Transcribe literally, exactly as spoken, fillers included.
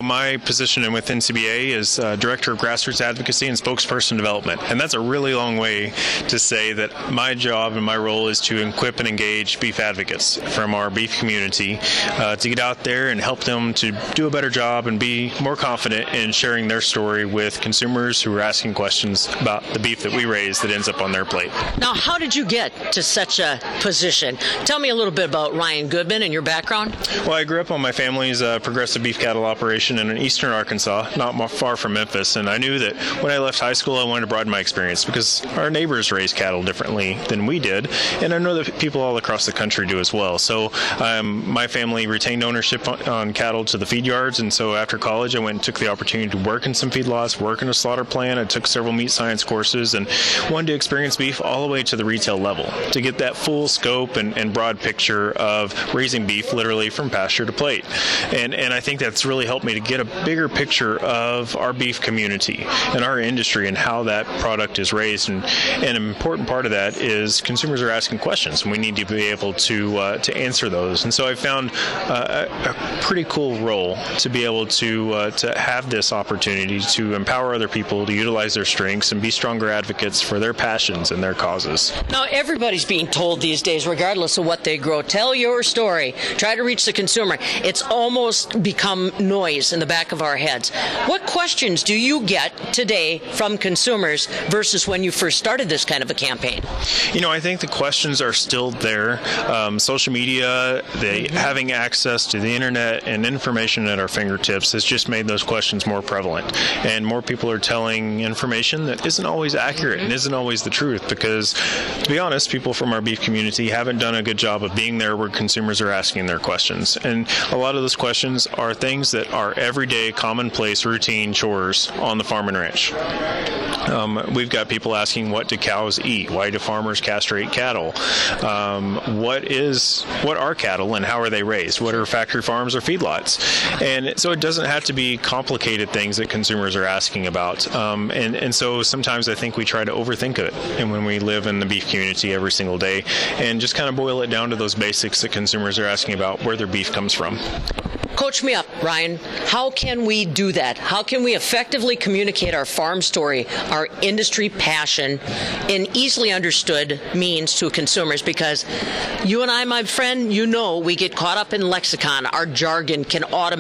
my position within C B A is uh, Director of Grassroots Advocacy and Spokesperson Development. And that's a really long way to say that my job and my role is to equip and engage beef advocates from our beef community uh, to get out there and help them to do a better job and be more confident in sharing their story with consumers who are asking questions about the beef that we raise that ends up on their plate. Now, how did you get to such a position? Tell me a little bit about Ryan Goodman and your background. Well, I grew up on my family's uh, progressive beef cattle operation in eastern Arkansas, not far from Memphis, and I knew that when I left high school I wanted to broaden my experience because our neighbors raise cattle differently than we did, and I know that people all across the country do as well. So um, my family retained ownership on, on cattle to the feed yards, and so after college I went and took the opportunity to work in some feedlots, work in a slaughter plant. I took several meat science courses and wanted to experience beef all the way to the retail level to get that full scope and, and broad picture of raising beef literally from pasture to plate. And and I think that's really helped me to get a bigger picture of our beef community and our industry and how that product is raised. And, and an important part of that is consumers are asking questions, and we need to be able to uh, to answer those. And so I found uh, a, a pretty cool role to be able to uh, to have this opportunity to empower other people to utilize their strengths and be stronger advocates for their passions and their causes. Now, everybody's being told these days, regardless of what they grow, tell your story, try to reach the consumer. It's almost become noise in the back of our heads. What questions do you get today from consumers versus when you first started this kind of a campaign? You know, I think the questions are still there. Um, social media, they, mm-hmm. having access to the internet and information at our fingertips has just made those questions more prevalent. And more people are telling information that isn't always accurate mm-hmm. and isn't always the truth because, to be honest, people from our beef community haven't done a good job of being there where consumers are asking their questions. And a lot of those questions are things that are everyday, commonplace, routine chores on the farm and ranch. Um, we've got people asking, what do cows eat? Why do farmers castrate cattle? Um, what is what are cattle and how are they raised? What are factory farms or feedlots? And so it doesn't have to be complicated things that consumers are asking about. Um, and, and so sometimes I think we try to overthink it. And when we live in the beef community every single day and just kind of boil it down to those basics that consumers are asking about where their beef comes from. Coach me up, Ryan. How can we do that? How can we effectively communicate our farm story, our industry passion, in easily understood means to consumers? Because you and I, my friend, you know we get caught up in lexicon. Our jargon can automatically